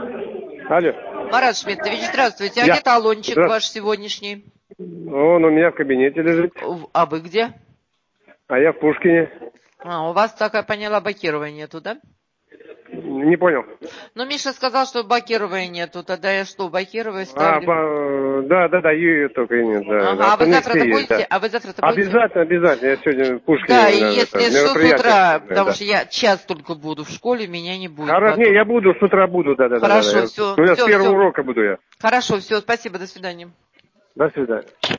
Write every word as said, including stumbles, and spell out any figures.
Алло. Марат Шмидтович, здравствуйте. А Я. где талончик Здра- ваш сегодняшний? Он у меня в кабинете лежит. В- А вы где? А я в Пушкине. А, у вас, так я поняла, бакирования нету, да? Не понял. Ну, Миша сказал, что бакирования нету. Тогда я что, бакирую, А, ставлю? по... да, да, да, ее только и нет. Да, да. Ага, а вы Остальные завтра-то все есть, будете? да. А вы завтра-то будете? Обязательно, обязательно. Я сегодня в Пушкине. Да, и да, это, если что, с мероприятие. утра, Да, потому да. что я час только буду в школе, меня не будет Хорошо, потом. не, я буду, с утра буду, да, да, да, да. Хорошо, да. все, У меня с все, первого все. урока буду я. Хорошо, все, спасибо, до свидания. До свидания.